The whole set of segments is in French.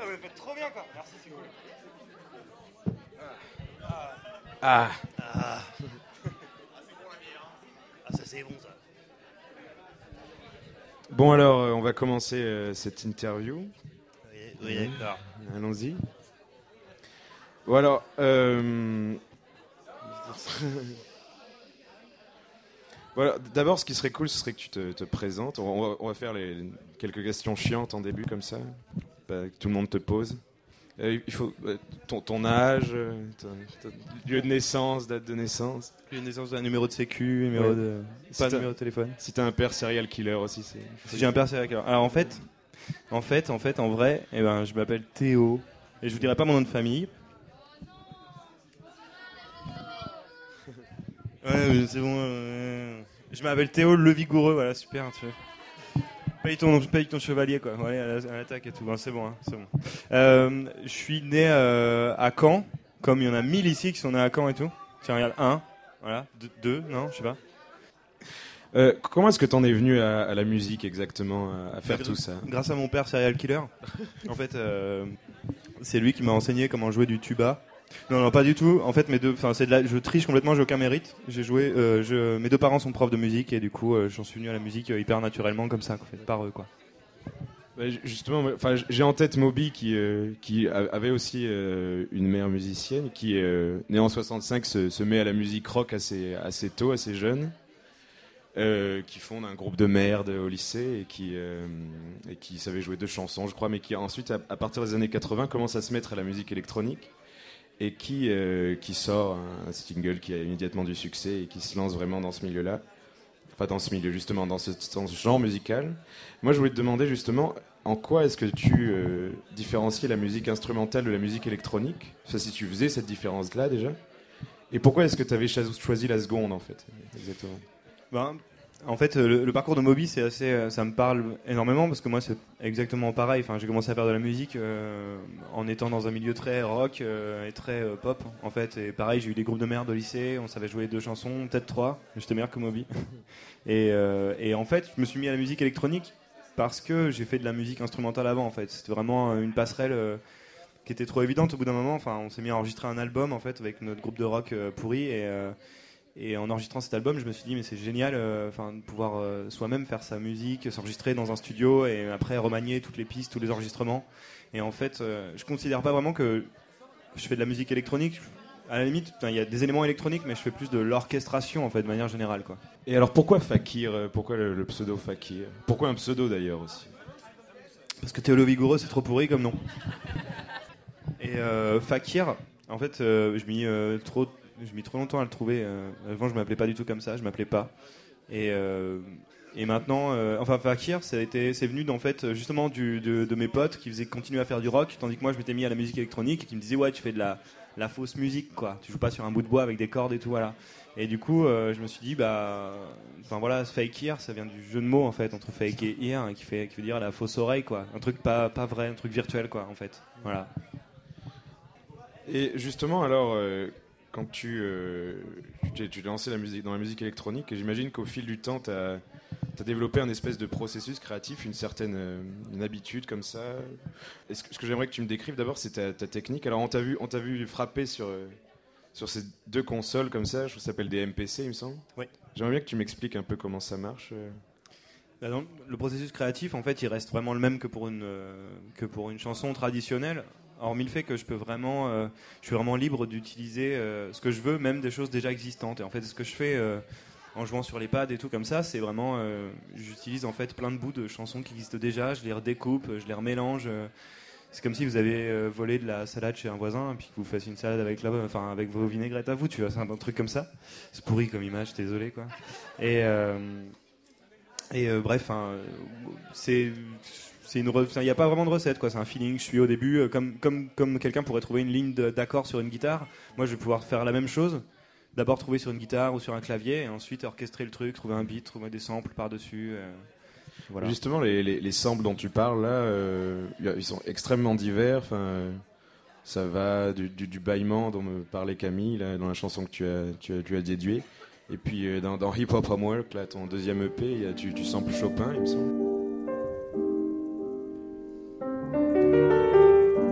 vous le faites trop bien, quoi. Merci, c'est cool. Ah, Ah, ça c'est bon, ça. bon alors, on va commencer cette interview. Oui, d'accord. Allons-y. Bon alors, voilà, d'abord, ce qui serait cool, ce serait que tu te présentes. On va faire quelques questions chiantes en début, comme ça, que tout le monde te pose. Il faut ton âge, ton lieu de naissance, date de naissance. Lieu de naissance, un numéro de sécu, numéro Ouais. de... Si pas de t'as- numéro de téléphone. Si t'as un père serial killer aussi, c'est... Si j'ai un père serial killer. Alors en fait, en vrai, eh ben, je m'appelle Théo. Et je vous dirai pas mon nom de famille. Ouais, mais c'est bon. Je m'appelle Théo le Vigoureux, voilà, super. Tu vois. Paye ton chevalier, quoi. Ouais, à l'attaque et tout. Hein, c'est bon, hein, c'est bon. Je suis né à Caen, comme il y en a 1000 ici qui sont nés à Caen et tout. Tiens, regarde, 1, voilà, 2, non, je sais pas. Comment est-ce que t'en es venu à la musique exactement, à faire tout ça? Grâce à mon père serial killer. En fait, c'est lui qui m'a enseigné comment jouer du tuba. Non, pas du tout. En fait, je triche complètement, j'ai aucun mérite. J'ai joué, mes deux parents sont profs de musique et du coup, j'en suis venu à la musique hyper naturellement comme ça, en fait, par eux, quoi. Justement, j'ai en tête Moby qui avait aussi une mère musicienne, qui née en 65 se met à la musique rock assez tôt, assez jeune. Qui fonde un groupe de merde au lycée et qui savait jouer 2 chansons, je crois, mais qui ensuite, à partir des années 80, commence à se mettre à la musique électronique et qui sort un single qui a immédiatement du succès et qui se lance vraiment dans ce milieu-là. Enfin, dans ce milieu, justement, dans ce genre musical. Moi, je voulais te demander, justement, en quoi est-ce que tu différenciais la musique instrumentale de la musique électronique? Enfin, si tu faisais cette différence-là, déjà. Et pourquoi est-ce que tu avais choisi la seconde, en fait, exactement? Ben, en fait, le parcours de Moby, c'est assez, ça me parle énormément parce que moi, c'est exactement pareil. Enfin, j'ai commencé à faire de la musique en étant dans un milieu très rock et très pop, en fait. Et pareil, j'ai eu des groupes de merde au lycée. On savait jouer 2 chansons, peut-être 3. J'étais meilleur que Moby. Et en fait, je me suis mis à la musique électronique parce que j'ai fait de la musique instrumentale avant. En fait, c'était vraiment une passerelle qui était trop évidente au bout d'un moment. Enfin, on s'est mis à enregistrer un album en fait avec notre groupe de rock pourri et en enregistrant cet album, je me suis dit mais c'est génial, de pouvoir soi-même faire sa musique, s'enregistrer dans un studio et après remanier toutes les pistes, tous les enregistrements. Et en fait, je considère pas vraiment que je fais de la musique électronique. À la limite, il y a des éléments électroniques, mais je fais plus de l'orchestration en fait, de manière générale, quoi. Et alors pourquoi Fakir? Pourquoi le pseudo Fakir? Pourquoi un pseudo d'ailleurs aussi? Parce que Théo le Vigoureux, c'est trop pourri comme nom. Et Fakir, en fait, je mis trop longtemps à le trouver. Avant, je m'appelais pas du tout comme ça, je m'appelais pas. Et maintenant, Fakir, c'est venu en fait justement de mes potes qui continuaient à faire du rock, tandis que moi, je m'étais mis à la musique électronique et qui me disaient ouais, tu fais de la fausse musique, quoi. Tu joues pas sur un bout de bois avec des cordes et tout, voilà. Et du coup, je me suis dit fake ear, ça vient du jeu de mots en fait entre fake et ear, qui veut dire la fausse oreille, quoi. Un truc pas vrai, un truc virtuel, quoi, en fait. Voilà. Et justement, alors, quand tu t'es lancé dans la musique électronique, et j'imagine qu'au fil du temps, tu as développé un espèce de processus créatif, une certaine une habitude comme ça. Ce que j'aimerais que tu me décrives d'abord, c'est ta technique. Alors, on t'a vu frapper sur ces 2 consoles comme ça, ça s'appelle des MPC, il me semble. Oui. J'aimerais bien que tu m'expliques un peu comment ça marche. Le processus créatif, en fait, il reste vraiment le même que pour une chanson traditionnelle. Hormis le fait que je suis vraiment libre d'utiliser ce que je veux, même des choses déjà existantes. Et en fait, ce que je fais en jouant sur les pads et tout comme ça, c'est vraiment, j'utilise en fait plein de bouts de chansons qui existent déjà, je les redécoupe, je les remélange. C'est comme si vous avez volé de la salade chez un voisin et puis que vous fassiez une salade avec vos vinaigrettes à vous, tu vois, c'est un truc comme ça. C'est pourri comme image, désolé, quoi. Bref, il n'y a pas vraiment de recette, quoi. C'est un feeling. Je suis au début, comme quelqu'un pourrait trouver une ligne d'accord sur une guitare. Moi, je vais pouvoir faire la même chose. D'abord trouver sur une guitare ou sur un clavier, et ensuite orchestrer le truc, trouver un beat, trouver des samples par-dessus. Voilà. Justement, les samples dont tu parles là, ils sont extrêmement divers. Ça va du bâillement dont me parlait Camille là, dans la chanson que tu as déduit. Et puis dans Hip Hop Homework, là, ton 2e EP, tu samples Chopin, il me semble.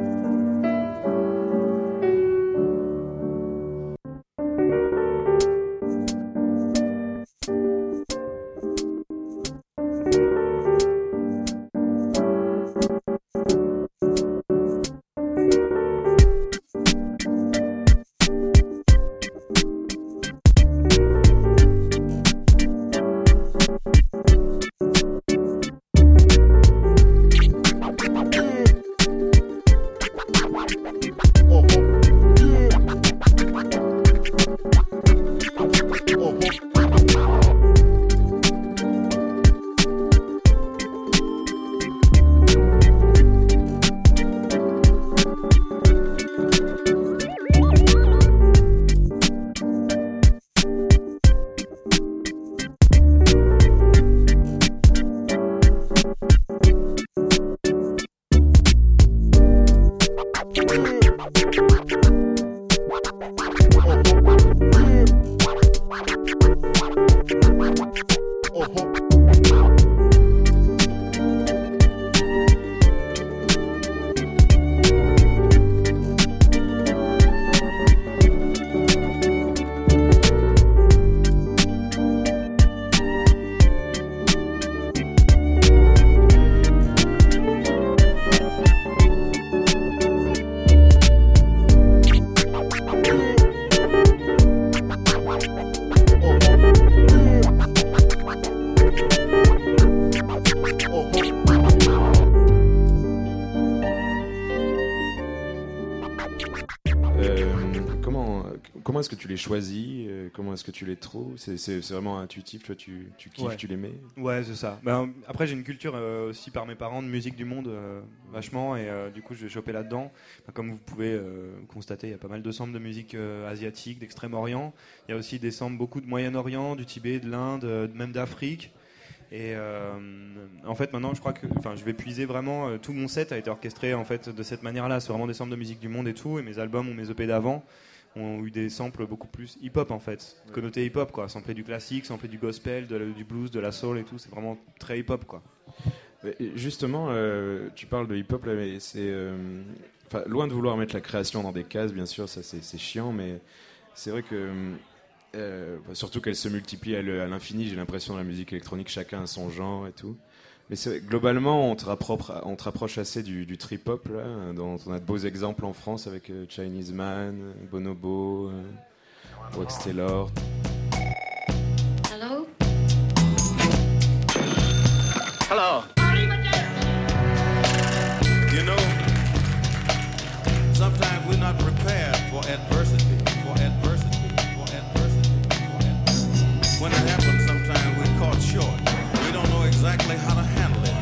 Comment est-ce que tu les choisis? Comment est-ce que tu les trouves? C'est vraiment intuitif, toi, tu kiffes, Ouais. tu les mets? Ouais, c'est ça. Ben, après, j'ai une culture aussi par mes parents de musique du monde, vachement, et du coup, je vais choper là-dedans. Ben, comme vous pouvez constater, il y a pas mal de samples de musique asiatique, d'Extrême-Orient. Il y a aussi des samples beaucoup de Moyen-Orient, du Tibet, de l'Inde, même d'Afrique. Et en fait, maintenant, je crois que, je vais puiser vraiment. Tout mon set a été orchestré en fait de cette manière-là. C'est vraiment des samples de musique du monde et tout. Et mes albums ou mes EP d'avant ont eu des samples beaucoup plus hip-hop en fait, connoté hip-hop quoi, sampler du classique, sampler du gospel, du blues, de la soul et tout. C'est vraiment très hip-hop quoi. Et justement, tu parles de hip-hop là, mais c'est loin de vouloir mettre la création dans des cases, bien sûr, ça c'est chiant, mais c'est vrai que surtout qu'elle se multiplie à l'infini. J'ai l'impression dans la musique électronique, chacun a son genre et tout. Mais globalement, on te rapproche assez du trip-hop, là, dont on a de beaux exemples en France avec Chinese Man, Bonobo, Wax Taylor. Hello? Hello. You know, sometimes we're not prepared for adversity. When it happens, sometimes we're caught short. We don't know exactly how to handle it.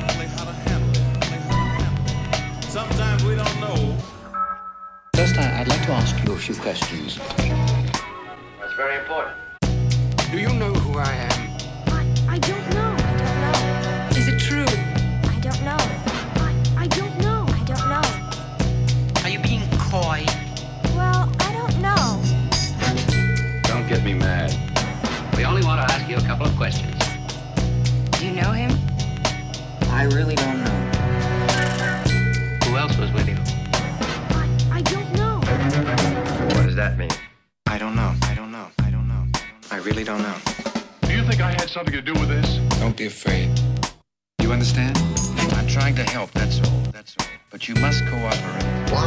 Sometimes we don't know. First, I'd like to ask you a few questions. That's very important. Do you know who I am? I don't know. Is it true? I don't know. I don't know. Are you being coy? Well, I don't know. Don't get me mad. We only want to ask you a couple of questions. Do you know him? I really don't know. Who else was with you? I don't know. What does that mean? I don't know. I really don't know. Do you think I had something to do with this? Don't be afraid. You understand? I'm trying to help, that's all. But you must cooperate. 1,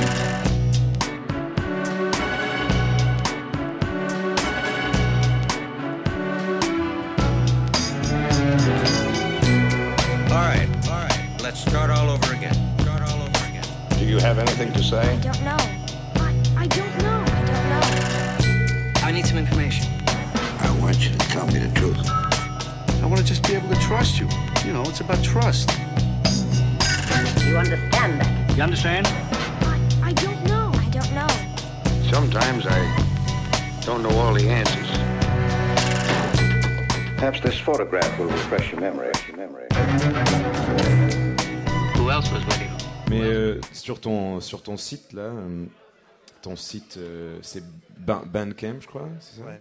2. All right. Let's start all over again. Do you have anything to I say? don't know. I don't know. I need some information. I want you to tell me the truth. I want to just be able to trust you. You know, it's about trust. You understand that? You understand? I don't know. Sometimes I don't know all the answers. Perhaps this photograph will refresh your memory. Who else was with you? Mais sur ton site là, ton site c'est Bandcamp, je crois, c'est ça? Ouais.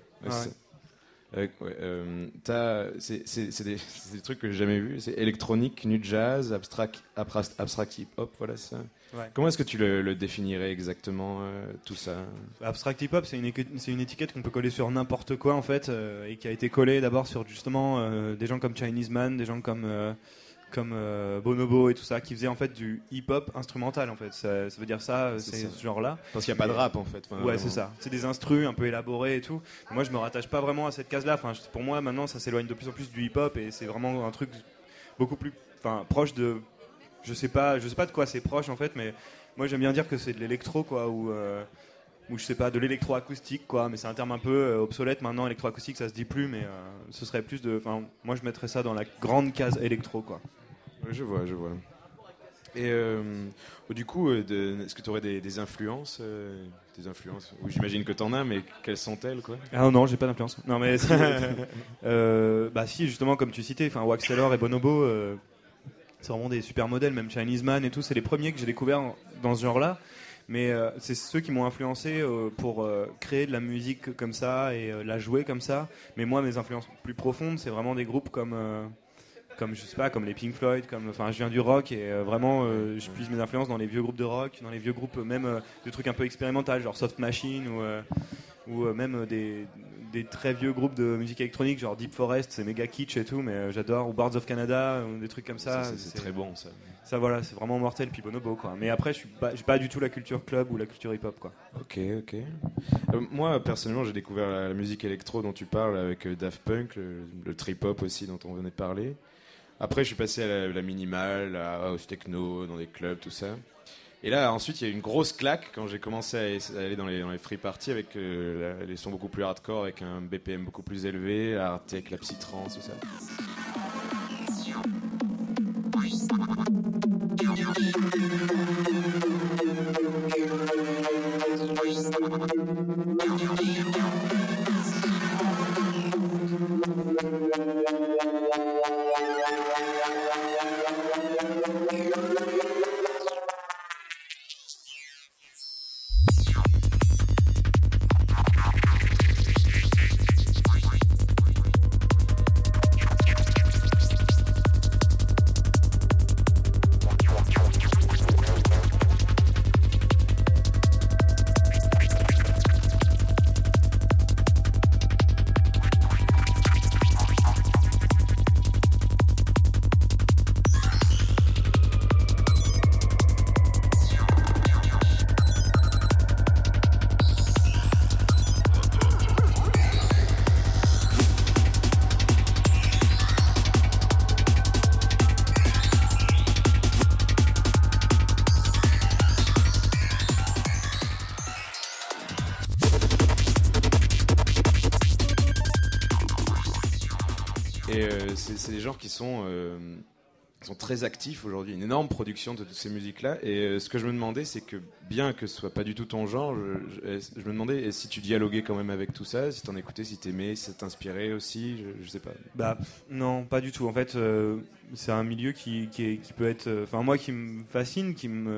C'est des trucs que j'ai jamais vus. C'est électronique, nu jazz, abstract hip hop, voilà ça. Ouais. Comment est-ce que tu le définirais exactement, tout ça? Abstract hip hop, c'est une étiquette qu'on peut coller sur n'importe quoi en fait, et qui a été collée d'abord sur justement des gens comme Chinese Man, des gens comme Bonobo et tout ça, qui faisaient en fait du hip hop instrumental en fait. Ça veut dire ça, c'est ce genre-là. Parce qu'il n'y a pas de rap en fait. Enfin, Ouais, vraiment. c'est ça. C'est des instrus un peu élaborés et tout. Moi, je me rattache pas vraiment à cette case-là. Enfin, pour moi, maintenant, ça s'éloigne de plus en plus du hip-hop et c'est vraiment un truc beaucoup plus, proche de. Je sais pas de quoi c'est proche en fait, mais moi, j'aime bien dire que c'est de l'électro, quoi, ou je sais pas, de l'électroacoustique, quoi. Mais c'est un terme un peu obsolète maintenant. Électroacoustique, ça se dit plus, mais ce serait plus de. Enfin, moi, je mettrais ça dans la grande case électro, quoi. Ouais, je vois. Et du coup, est-ce que tu aurais des influences Oui, j'imagine que t'en as, mais quelles sont-elles, quoi? Ah non, j'ai pas d'influence. Non, mais si, si, justement, comme tu citais, Wax Taylor et Bonobo, c'est vraiment des super modèles, même Chinese Man et tout. C'est les premiers que j'ai découverts dans ce genre-là. Mais c'est ceux qui m'ont influencé pour créer de la musique comme ça et la jouer comme ça. Mais moi, mes influences plus profondes, c'est vraiment des groupes comme je sais pas, comme les Pink Floyd, enfin je viens du rock et vraiment je puise mes influences dans les vieux groupes de rock, dans les vieux groupes même de trucs un peu expérimentaux, genre Soft Machine ou même des très vieux groupes de musique électronique, genre Deep Forest, c'est méga kitsch et tout, mais j'adore, ou Bards of Canada, ou des trucs comme ça. C'est très bon ça. Ça voilà, c'est vraiment mortel, puis Bonobo quoi. Mais après, j'ai pas du tout la culture club ou la culture hip-hop quoi. Ok. Moi personnellement, j'ai découvert la musique électro dont tu parles avec Daft Punk, le trip-hop aussi dont on venait de parler. Après, je suis passé à la minimale, à house techno, dans des clubs, tout ça. Et là, ensuite, il y a eu une grosse claque quand j'ai commencé à aller dans les free parties avec les sons beaucoup plus hardcore, avec un BPM beaucoup plus élevé, la hard tech, la psytrance, tout ça. C'est des gens qui sont très actifs aujourd'hui, une énorme production de toutes ces musiques-là. Et ce que je me demandais, c'est que bien que ce soit pas du tout ton genre, je me demandais si tu dialoguais quand même avec tout ça, si t'en écoutais, si t'aimais, si ça t'inspirait aussi, je sais pas. Bah non, pas du tout. En fait, c'est un milieu qui peut être, enfin moi qui me fascine,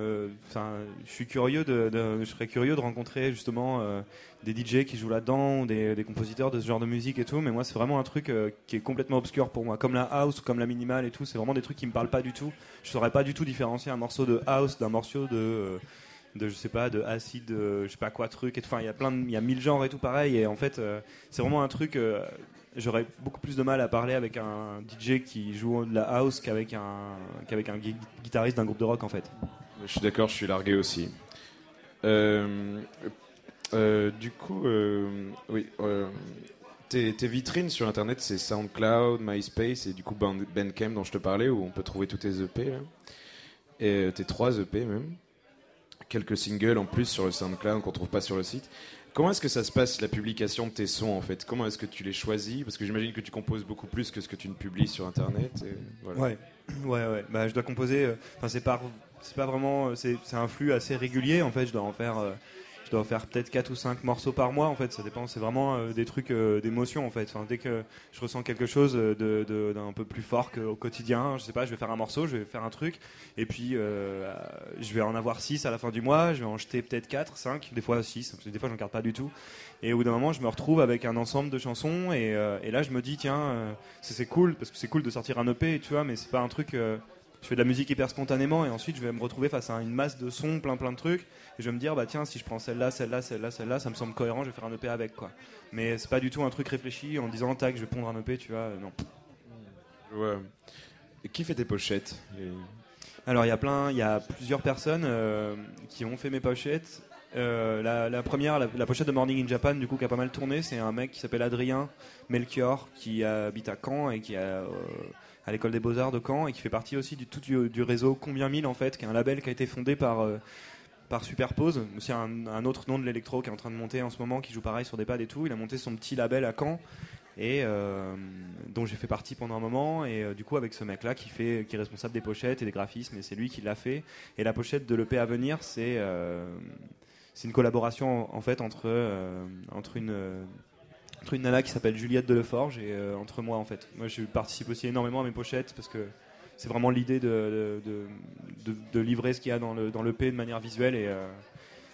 je suis curieux je serais curieux de rencontrer justement des DJ qui jouent là-dedans, des compositeurs de ce genre de musique et tout. Mais moi, c'est vraiment un truc qui est complètement obscur pour moi, comme la house, comme la minimale et tout. C'est vraiment des trucs qui me parlent pas du tout. Je saurais pas du tout différencier un morceau de house d'un morceau de je sais pas, de acid, je sais pas quoi truc. Enfin, il y a 1000 genres et tout pareil. Et en fait, c'est vraiment un truc. J'aurais beaucoup plus de mal à parler avec un DJ qui joue de la house qu'avec un guitariste d'un groupe de rock en fait. Je suis d'accord, je suis largué aussi. Du coup, oui. Tes vitrines sur internet, c'est SoundCloud, MySpace et du coup Bandcamp dont je te parlais, où on peut trouver tous tes EP là. Et tes 3 EP même. Quelques singles en plus sur le SoundCloud qu'on trouve pas sur le site. Comment est-ce que ça se passe, la publication de tes sons en fait? Comment est-ce que tu les choisis? Parce que j'imagine que tu composes beaucoup plus que ce que tu ne publies sur internet. Et voilà. Ouais. Bah, je dois composer. C'est pas vraiment. C'est un flux assez régulier en fait. Je dois en faire peut-être 4 ou 5 morceaux par mois en fait, ça dépend, c'est vraiment des trucs d'émotion en fait. Enfin, dès que je ressens quelque chose d'un peu plus fort qu'au quotidien, je sais pas, je vais faire un morceau, je vais faire un truc et puis je vais en avoir 6 à la fin du mois, je vais en jeter peut-être 4, 5, des fois 6, des fois j'en garde pas du tout. Et au bout d'un moment, je me retrouve avec un ensemble de chansons et là je me dis tiens, c'est cool parce que c'est cool de sortir un EP, tu vois, mais c'est pas un truc je fais de la musique hyper spontanément et ensuite je vais me retrouver face à une masse de sons, plein de trucs et je vais me dire bah tiens, si je prends celle-là, ça me semble cohérent, je vais faire un EP avec quoi. Mais c'est pas du tout un truc réfléchi en disant tac, je vais pondre un EP, tu vois, non. Ouais. Et qui fait tes pochettes? Alors il y a plusieurs personnes qui ont fait mes pochettes. La première, la pochette de Morning in Japan, du coup, qui a pas mal tourné, c'est un mec qui s'appelle Adrien Melchior, qui habite à Caen et qui a à l'école des Beaux-Arts de Caen et qui fait partie aussi du réseau Combien Mille en fait, qui est un label qui a été fondé par Superpose, aussi un autre nom de l'électro qui est en train de monter en ce moment, qui joue pareil sur des pads et tout. Il a monté son petit label à Caen et dont j'ai fait partie pendant un moment et du coup avec ce mec là qui est responsable des pochettes et des graphismes et c'est lui qui l'a fait. Et la pochette de l'EP à venir, c'est une collaboration en fait entre une nana qui s'appelle Juliette Deleforge et entre moi en fait. Moi je participe aussi énormément à mes pochettes parce que c'est vraiment l'idée de livrer ce qu'il y a dans l'EP de manière visuelle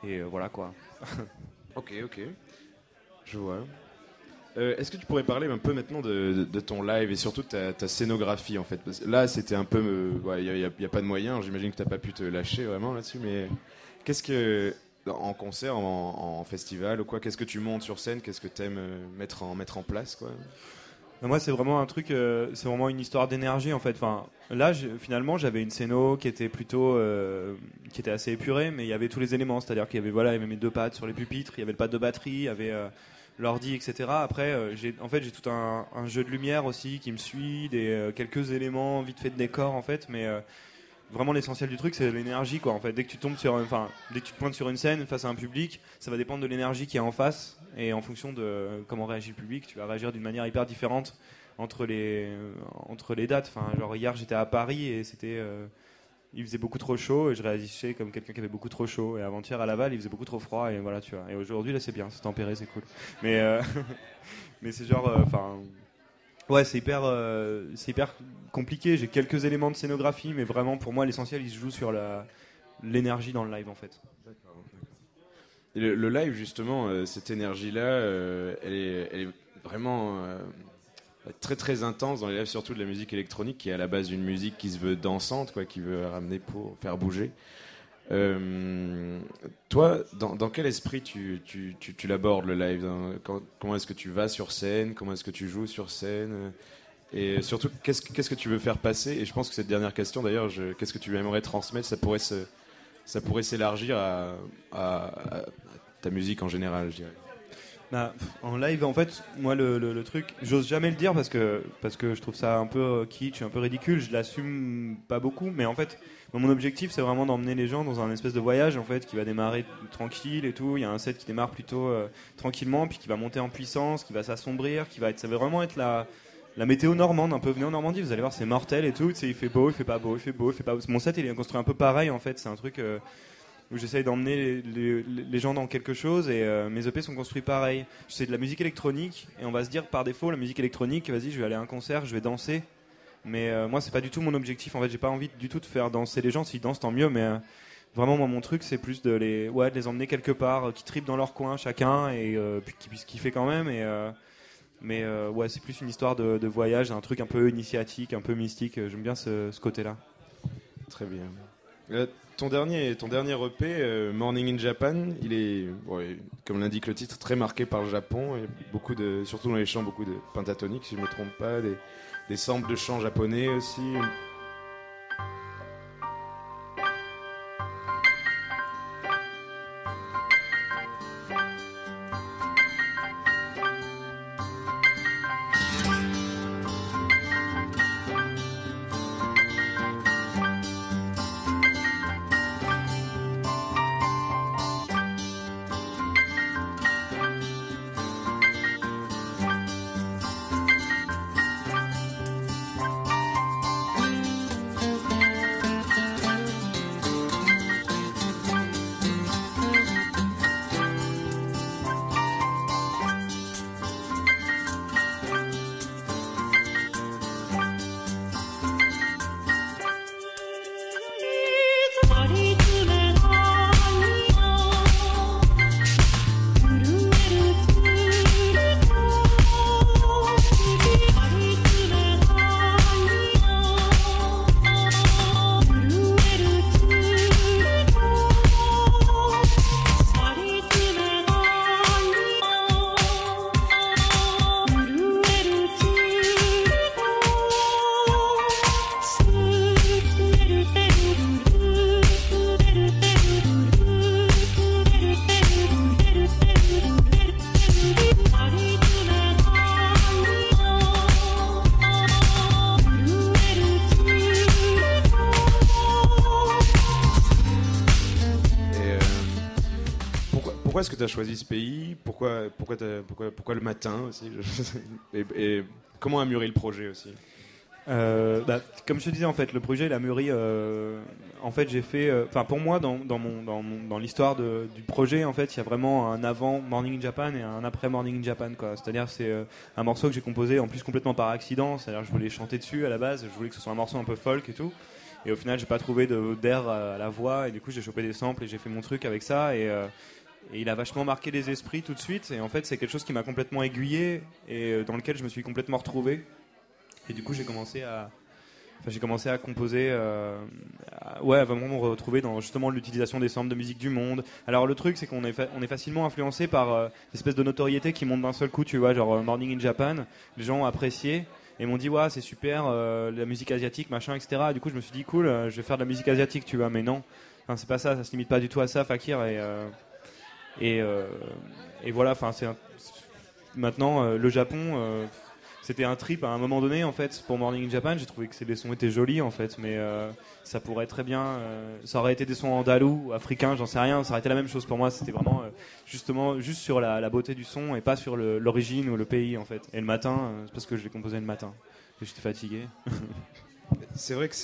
Et voilà quoi. Ok, je vois. Est-ce que tu pourrais parler un peu maintenant de ton live et surtout de ta scénographie en fait? Parce que là, c'était un peu, il y a pas de moyens. J'imagine que t'as pas pu te lâcher vraiment là-dessus, mais qu'est-ce que en concert, en festival ou quoi, qu'est-ce que tu montes sur scène? Qu'est-ce que t'aimes mettre en place quoi? Moi, c'est vraiment un truc, c'est vraiment une histoire d'énergie en fait. Enfin, là, finalement, j'avais une scéno qui était plutôt, qui était assez épurée, mais il y avait tous les éléments, c'est-à-dire qu'il y avait mes 2 pads sur les pupitres, il y avait le pad de batterie, il y avait l'ordi, etc. Après, j'ai tout un jeu de lumière aussi qui me suit, quelques éléments vite fait de décor en fait, mais vraiment l'essentiel du truc c'est l'énergie quoi en fait. Dès que tu te pointes sur une scène face à un public, ça va dépendre de l'énergie qui est en face et en fonction de comment réagit le public, tu vas réagir d'une manière hyper différente entre les dates. Enfin, genre hier j'étais à Paris et il faisait beaucoup trop chaud et je réagissais comme quelqu'un qui avait beaucoup trop chaud, et avant-hier à Laval il faisait beaucoup trop froid et voilà tu vois. Et aujourd'hui là c'est bien, c'est tempéré, c'est cool. Mais mais c'est genre ouais, c'est hyper compliqué. J'ai quelques éléments de scénographie, mais vraiment pour moi l'essentiel il se joue sur l'énergie dans le live en fait. D'accord. Et le live justement, cette énergie-là, elle est vraiment très très intense dans les lives, surtout de la musique électronique, qui est à la base une musique qui se veut dansante, quoi, qui veut ramener pour faire bouger. Toi, dans quel esprit tu l'abordes le live? Comment est-ce que tu vas sur scène? Comment est-ce que tu joues sur scène? Et surtout, qu'est-ce que tu veux faire passer? Et je pense que cette dernière question, d'ailleurs, qu'est-ce que tu aimerais transmettre? Ça pourrait s'élargir à ta musique en général, je dirais. Bah, en live, en fait, moi, le truc, j'ose jamais le dire parce que je trouve ça un peu kitsch, un peu ridicule. Je l'assume pas beaucoup, mais en fait, mon objectif, c'est vraiment d'emmener les gens dans un espèce de voyage, en fait, qui va démarrer tranquille et tout. Il y a un set qui démarre plutôt tranquillement, puis qui va monter en puissance, qui va s'assombrir, ça va vraiment être la météo normande, un peu. Venez en Normandie, vous allez voir, c'est mortel et tout. Il fait beau, il fait pas beau, il fait beau, il fait pas beau. Mon set, il est construit un peu pareil, en fait. C'est un truc où j'essaye d'emmener les gens dans quelque chose, et mes EP sont construits pareil. C'est de la musique électronique, et on va se dire par défaut, la musique électronique, vas-y, je vais aller à un concert, je vais danser. Mais moi, c'est pas du tout mon objectif. En fait, j'ai pas envie du tout de faire danser les gens. S'ils dansent, tant mieux. Mais vraiment, moi, mon truc, c'est plus de les emmener quelque part, qui tripent dans leur coin chacun, et puis qui puissent kiffer quand même. Mais ouais, c'est plus une histoire de voyage, un truc un peu initiatique, un peu mystique. J'aime bien ce côté-là. Très bien. Ton dernier EP, Morning in Japan, il est, comme l'indique le titre, très marqué par le Japon, et surtout dans les chants, beaucoup de pentatoniques, si je ne me trompe pas, des samples de chants japonais aussi. Pourquoi est-ce que tu as choisi ce pays? Pourquoi le matin aussi? Et comment a mûri le projet aussi? Comme je te disais, en fait, le projet il a mûri. En fait, j'ai fait. Pour moi, dans l'histoire du projet, en fait, il y a vraiment un avant Morning in Japan et un après Morning in Japan, quoi. C'est-à-dire, c'est un morceau que j'ai composé en plus complètement par accident. C'est-à-dire, je voulais chanter dessus à la base. Je voulais que ce soit un morceau un peu folk et tout. Et au final, j'ai pas trouvé d'air à la voix, et du coup, j'ai chopé des samples et j'ai fait mon truc avec ça. Et il a vachement marqué les esprits tout de suite. Et en fait, c'est quelque chose qui m'a complètement aiguillé et dans lequel je me suis complètement retrouvé. Et du coup, j'ai commencé à composer, à vraiment me retrouver dans justement l'utilisation des samples de musique du monde. Alors le truc, c'est qu'on est facilement influencé par l'espèce de notoriété qui monte d'un seul coup, tu vois, genre Morning in Japan. Les gens ont apprécié et m'ont dit ouais, c'est super, la musique asiatique, machin, etc. Et du coup, je me suis dit cool, je vais faire de la musique asiatique, tu vois, mais non, enfin, c'est pas ça, ça se limite pas du tout à ça, Fakir. Et voilà, enfin, maintenant le Japon. C'était un trip à un moment donné en fait pour Morning in Japan. J'ai trouvé que les sons étaient jolis en fait, mais ça pourrait très bien, ça aurait été des sons andalous ou africains, j'en sais rien. Ça aurait été la même chose pour moi. C'était vraiment justement juste sur la beauté du son et pas sur l'origine ou le pays en fait. Et le matin, c'est parce que je l'ai composé le matin. Et j'étais fatigué. C'est vrai que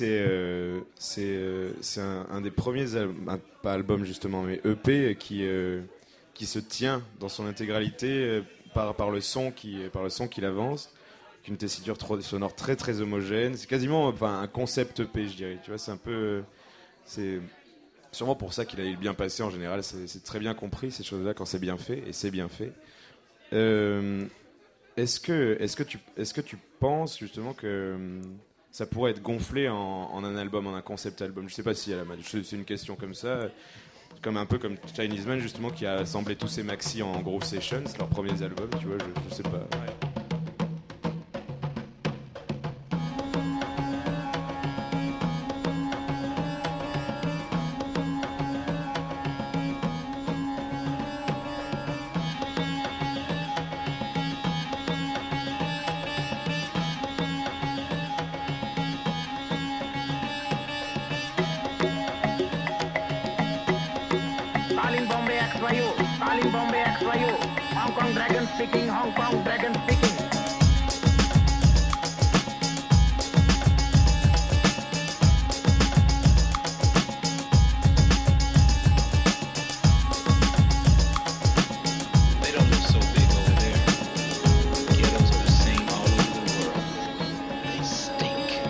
c'est un des premiers pas albums justement, mais EP qui se tient dans son intégralité par le son qu'il avance. Une tessiture sonore très très homogène, c'est quasiment un concept EP, je dirais, tu vois, c'est un peu, c'est sûrement pour ça qu'il a bien passé en général, c'est très bien compris ces choses-là quand c'est bien fait, et c'est bien fait. Est-ce que tu penses justement que ça pourrait être gonflé en un album, en un concept album? Je sais pas si c'est une question comme ça, un peu comme Chinese Man justement, qui a assemblé tous ses maxi en Groove Sessions, leurs premiers albums, tu vois, je sais pas. Ouais. Hong Kong dragon speaking. They don't look so big over there. Ghettos are the same all over the world. They stink.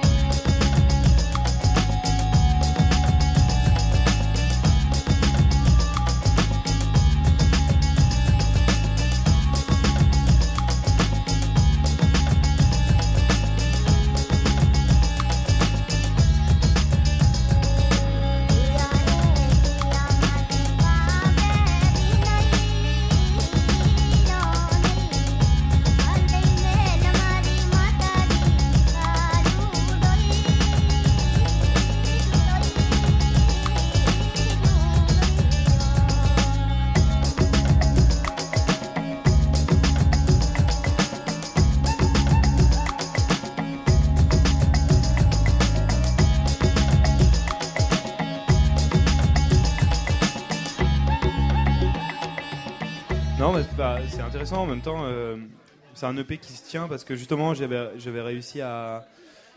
C'est intéressant en même temps. C'est un EP qui se tient parce que justement j'avais réussi à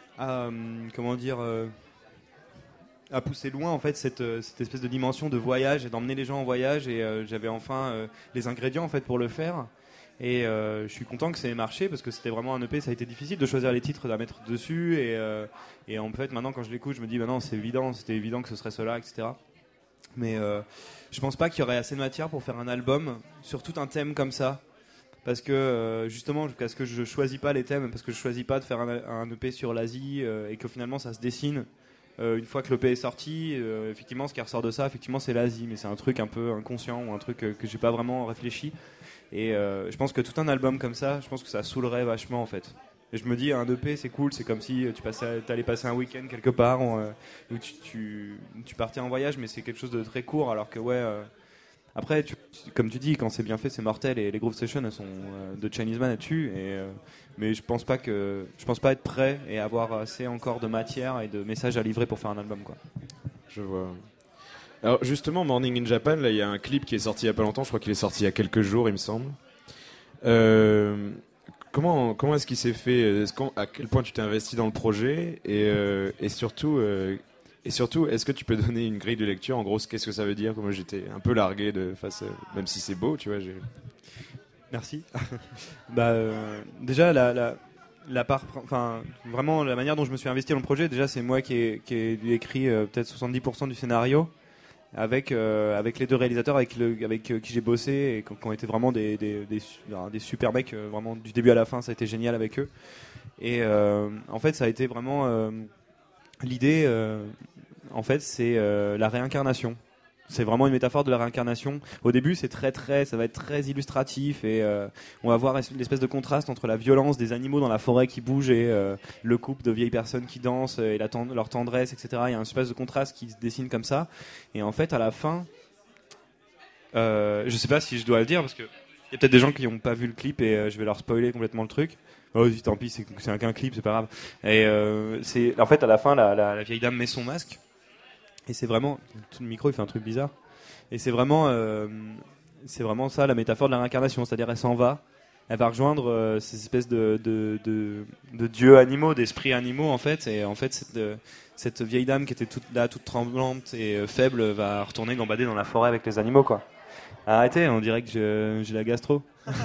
pousser loin en fait cette espèce de dimension de voyage et d'emmener les gens en voyage, et j'avais enfin les ingrédients en fait pour le faire. Et je suis content que ça ait marché parce que c'était vraiment un EP. Ça a été difficile de choisir les titres à mettre dessus, et en fait maintenant quand je l'écoute je me dis bah non, c'était évident que ce serait cela, etc. Mais je pense pas qu'il y aurait assez de matière pour faire un album sur tout un thème comme ça, parce que justement parce que je choisis pas les thèmes, parce que je choisis pas de faire un EP sur l'Asie, et que finalement ça se dessine une fois que l'EP est sorti. Effectivement ce qui ressort de ça, effectivement c'est l'Asie, mais c'est un truc un peu inconscient ou un truc que j'ai pas vraiment réfléchi, et je pense que tout un album comme ça, je pense que ça saoulerait vachement en fait. Et je me dis, un EP c'est cool, c'est comme si t'allais passer un week-end quelque part où tu partais en voyage, mais c'est quelque chose de très court, alors que après, comme tu dis, quand c'est bien fait, c'est mortel, et les Groove Sessions elles sont de Chinese Man là-dessus, mais je pense pas être prêt et avoir assez encore de matière et de messages à livrer pour faire un album, quoi. Je vois. Alors justement, Morning in Japan, là il y a un clip qui est sorti il y a pas longtemps, je crois qu'il est sorti il y a quelques jours il me semble. Comment est-ce qu'il s'est fait? À quel point tu t'es investi dans le projet, et surtout, est-ce que tu peux donner une grille de lecture? En gros, qu'est-ce que ça veut dire? Moi, j'étais un peu largué même si c'est beau, tu vois. Merci. Déjà, vraiment la manière dont je me suis investi dans le projet, déjà c'est moi qui ai écrit peut-être 70% du scénario avec les deux réalisateurs avec qui j'ai bossé et qui ont été vraiment des super mecs, vraiment du début à la fin, ça a été génial avec eux. Et en fait ça a été vraiment l'idée, en fait c'est la réincarnation. C'est vraiment une métaphore de la réincarnation. Au début, ça va être très illustratif et on va voir l'espèce de contraste entre la violence des animaux dans la forêt qui bougent et le couple de vieilles personnes qui dansent et leur tendresse, etc. Il y a une espèce de contraste qui se dessine comme ça. Et en fait, à la fin, je sais pas si je dois le dire parce que il y a peut-être des gens qui n'ont pas vu le clip et je vais leur spoiler complètement le truc. Oh, tant pis, c'est qu'un clip, c'est pas grave. Et en fait, à la fin, la vieille dame met son masque. Et c'est vraiment, tout le micro il fait un truc bizarre. Et c'est vraiment ça la métaphore de la réincarnation, c'est-à-dire elle s'en va, elle va rejoindre ces espèces de dieux animaux, d'esprits animaux en fait. Et en fait cette vieille dame qui était toute tremblante et faible va retourner gambader dans la forêt avec les animaux quoi. Arrêtez, on dirait que j'ai la gastro.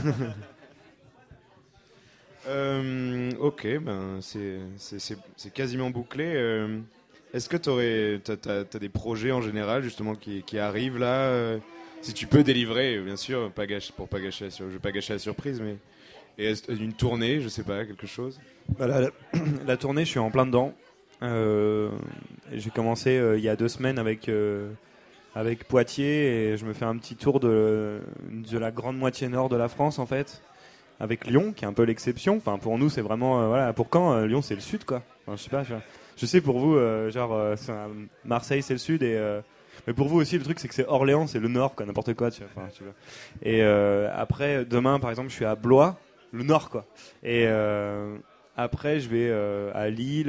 Ok, ben c'est quasiment bouclé. Est-ce que t'as des projets en général justement qui arrivent là si tu peux délivrer, bien sûr, pour pas gâcher je vais pas gâcher la surprise, mais une tournée, je sais pas, quelque chose. La tournée, je suis en plein dedans. J'ai commencé il y a 2 semaines avec Poitiers et je me fais un petit tour de la grande moitié nord de la France en fait, avec Lyon qui est un peu l'exception. Enfin pour nous c'est vraiment voilà, pour Caen, Lyon c'est le sud quoi. Enfin, je sais pas. Je sais pour vous, Marseille c'est le sud mais pour vous aussi le truc c'est que c'est Orléans, c'est le nord quoi, n'importe quoi tu vois. Et après demain par exemple je suis à Blois, le nord quoi. Et après je vais à Lille.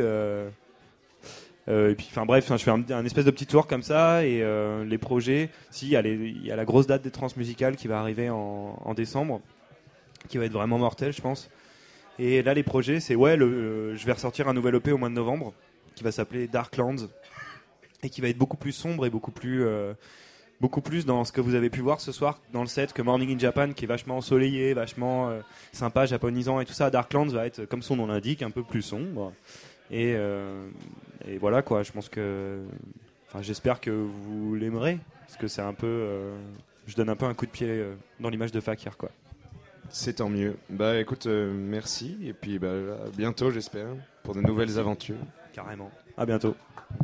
Et puis enfin bref, je fais un espèce de petit tour comme ça et les projets. Il y a la grosse date des transmusicales qui va arriver en décembre, qui va être vraiment mortelle je pense. Et là les projets c'est je vais ressortir un nouvel EP au mois de novembre qui va s'appeler Darklands et qui va être beaucoup plus sombre et beaucoup plus dans ce que vous avez pu voir ce soir dans le set que Morning in Japan qui est vachement ensoleillé, vachement sympa, japonisant et tout ça. Darklands va être comme son nom l'indique, un peu plus sombre et voilà quoi. Je pense que j'espère que vous l'aimerez parce que c'est un peu je donne un peu un coup de pied dans l'image de Fakir quoi. C'est tant mieux. Bah écoute, merci et puis à bientôt j'espère pour de nouvelles aventures. Carrément. À bientôt.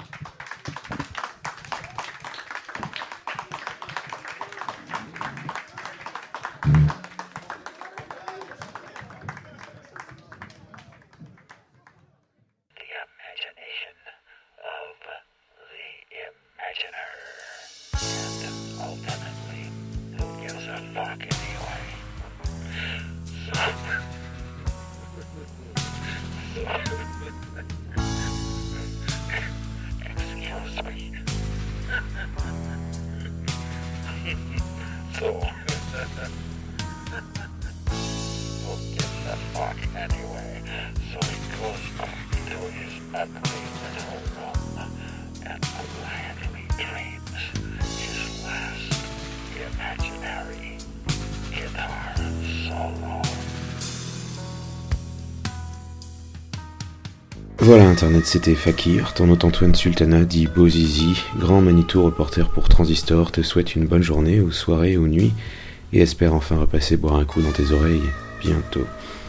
Voilà Internet, c'était Fakir, ton hôte Antoine Sultana dit Bozizi, grand Manitou reporter pour Transistor, te souhaite une bonne journée ou soirée ou nuit et espère enfin repasser boire un coup dans tes oreilles bientôt.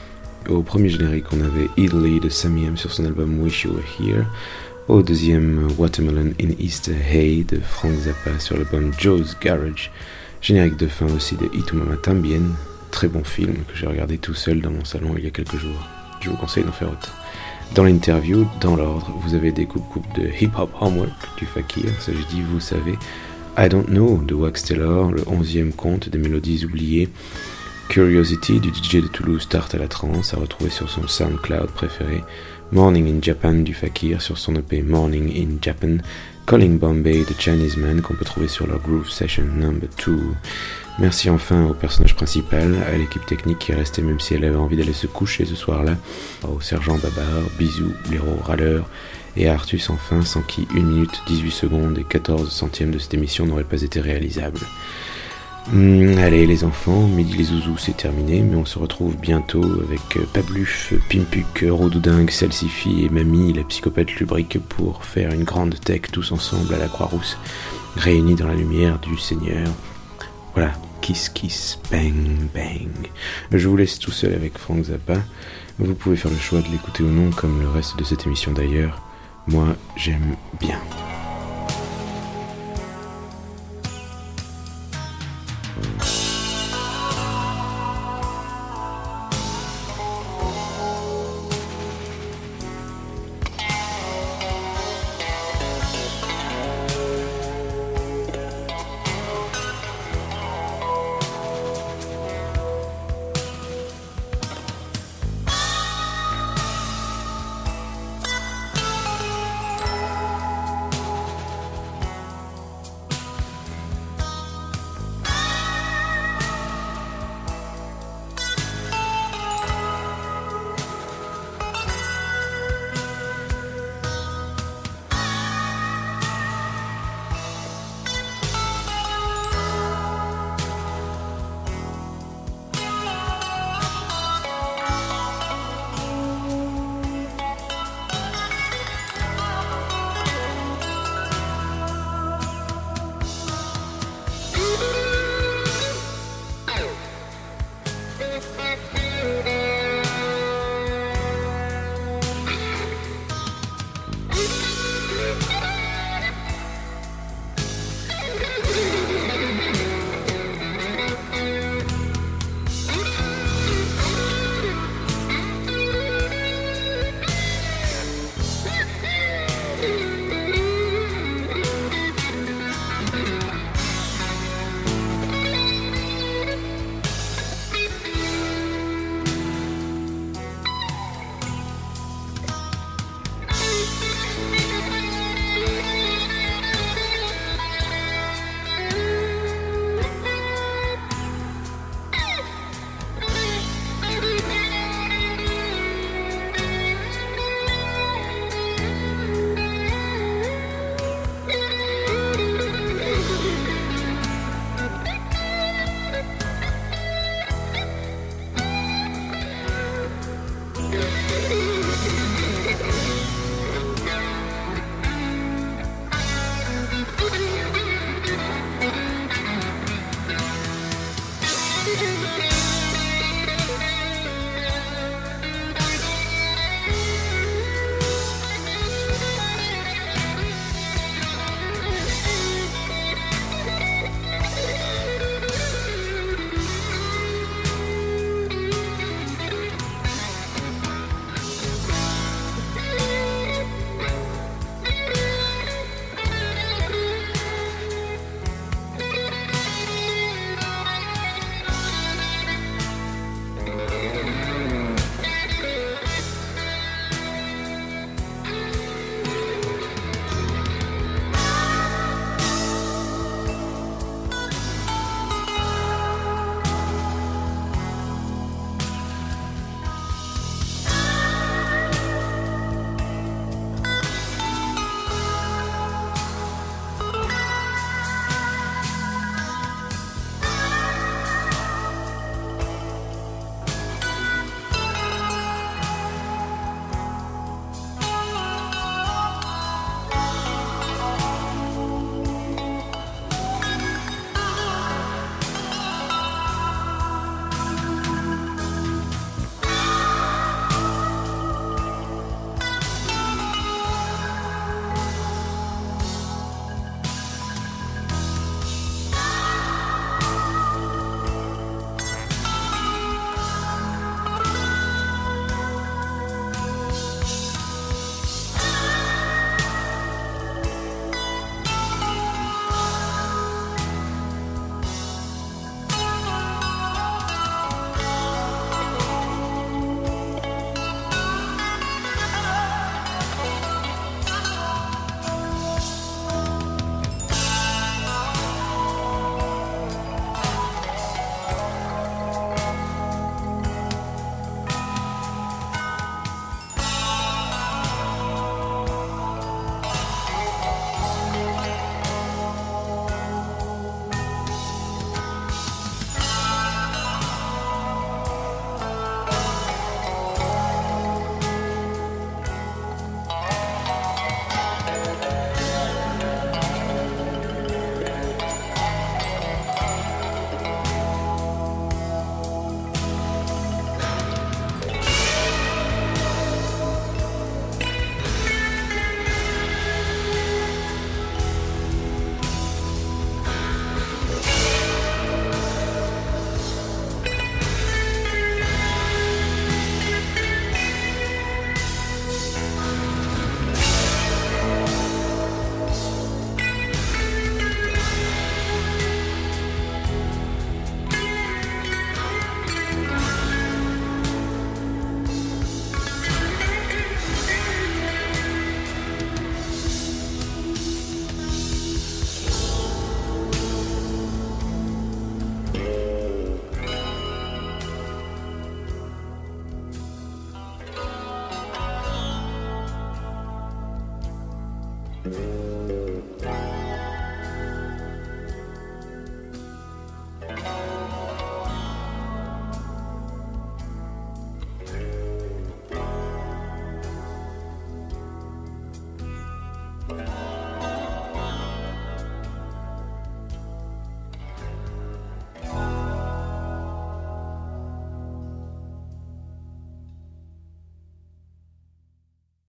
Au premier générique, on avait Italy de Sammy M sur son album Wish You Were Here. Au deuxième, Watermelon in Easter Hay de Frank Zappa sur l'album Joe's Garage. Générique de fin aussi de Y Tu Mama Tambien, très bon film que j'ai regardé tout seul dans mon salon il y a quelques jours. Je vous conseille d'en faire autre. Dans l'interview, dans l'ordre, vous avez des coupes de Hip Hop Homework du Fakir, ça je dis vous savez, I Don't Know de Wax Taylor, le 11e conte des mélodies oubliées, Curiosity du DJ de Toulouse Tarte à la Trance, à retrouver sur son SoundCloud préféré, Morning in Japan du Fakir sur son EP Morning in Japan, Calling Bombay de Chinese Man qu'on peut trouver sur leur Groove Session No. 2. Merci enfin au personnage principal, à l'équipe technique qui est restée même si elle avait envie d'aller se coucher ce soir-là, au sergent Babar, bisous, l'héros râleur, et à Artus enfin, sans qui 1 minute, 18 secondes et 14 centièmes de cette émission n'aurait pas été réalisable. Allez les enfants, Midi les zouzous c'est terminé, mais on se retrouve bientôt avec Pabluche, Pimpuc, Rodoudingue, Salsifi et Mamie, la psychopathe lubrique, pour faire une grande tech tous ensemble à la Croix-Rousse, réunis dans la lumière du Seigneur. Voilà, kiss kiss, bang bang. Je vous laisse tout seul avec Frank Zappa. Vous pouvez faire le choix de l'écouter ou non, comme le reste de cette émission d'ailleurs. Moi, j'aime bien.